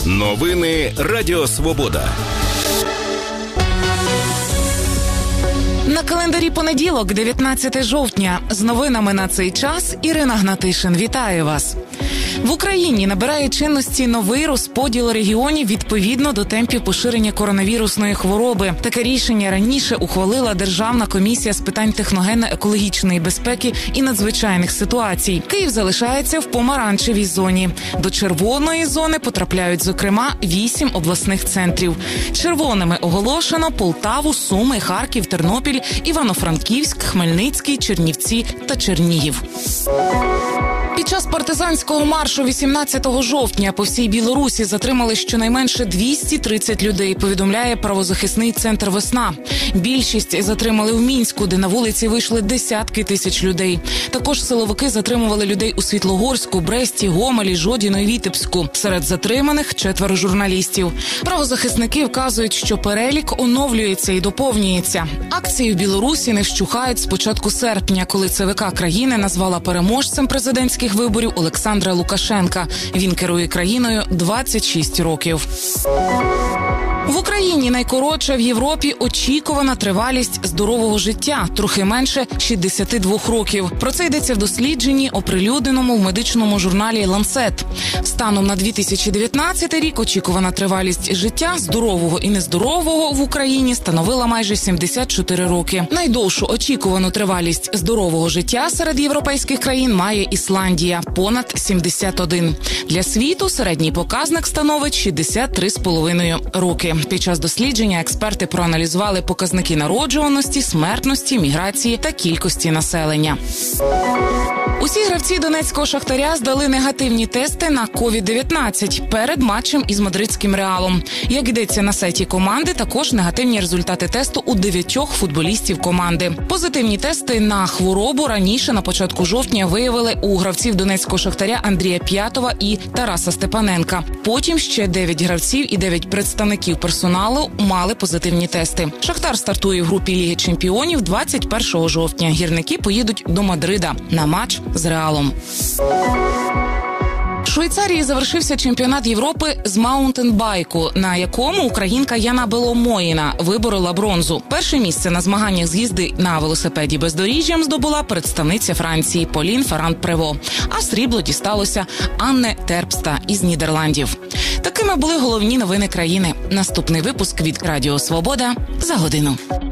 Новини Радіо Свобода. На календарі понеділок, 19 жовтня. З новинами на цей час Ірина Гнатишин. Вітаю вас. В Україні набирає чинності новий розподіл регіонів відповідно до темпів поширення коронавірусної хвороби. Таке рішення раніше ухвалила Державна комісія з питань техногенно-екологічної безпеки і надзвичайних ситуацій. Київ залишається в помаранчевій зоні. До червоної зони потрапляють, зокрема, 8 обласних центрів. Червоними оголошено Полтаву, Суми, Харків, Тернопіль, Івано-Франківськ, Хмельницький, Чернівці та Чернігів. Під час партизанського маршу 18 жовтня по всій Білорусі затримали щонайменше 230 людей, повідомляє правозахисний центр «Весна». Більшість затримали в Мінську, де на вулиці вийшли десятки тисяч людей. Також силовики затримували людей у Світлогорську, Бресті, Гомелі, Жодіно і Вітебську. Серед затриманих 4 журналістів. Правозахисники вказують, що перелік оновлюється і доповнюється. Акції в Білорусі не вщухають з початку серпня, коли ЦВК країни назвала переможцем президентських виборів Олександра Лукашенка. Він керує країною 26 років. В Україні найкоротша в Європі очікувана тривалість здорового життя, трохи менше 62 років. Про це йдеться в дослідженні, оприлюдненому в медичному журналі «Ланцет». Станом на 2019 рік очікувана тривалість життя здорового і нездорового в Україні становила майже 74 роки. Найдовшу очікувану тривалість здорового життя серед європейських країн має Ісландія – понад 71. Для світу середній показник становить 63,5 роки. Під час дослідження експерти проаналізували показники народжуваності, смертності, міграції та кількості населення. Усі гравці донецького «Шахтаря» здали негативні тести на COVID-19 перед матчем із мадридським «Реалом». Як йдеться на сайті команди, також негативні результати тесту у 9 футболістів команди. Позитивні тести на хворобу раніше на початку жовтня виявили у гравців донецького «Шахтаря» Андрія П'ятова і Тараса Степаненка. Потім ще 9 гравців і 9 представників персоналу мали позитивні тести. «Шахтар» стартує в групі Ліги чемпіонів 21 жовтня. Гірники поїдуть до Мадрида на матч з «Реалом». В Швейцарії завершився чемпіонат Європи з маунтенбайку, на якому українка Яна Беломоїна виборола бронзу. Перше місце на змаганнях з їзди на велосипеді бездоріжжям здобула представниця Франції Полін Ферранд-Прево. А срібло дісталося Анне Терпста із Нідерландів. Такими були головні новини країни. Наступний випуск від Радіо Свобода за годину.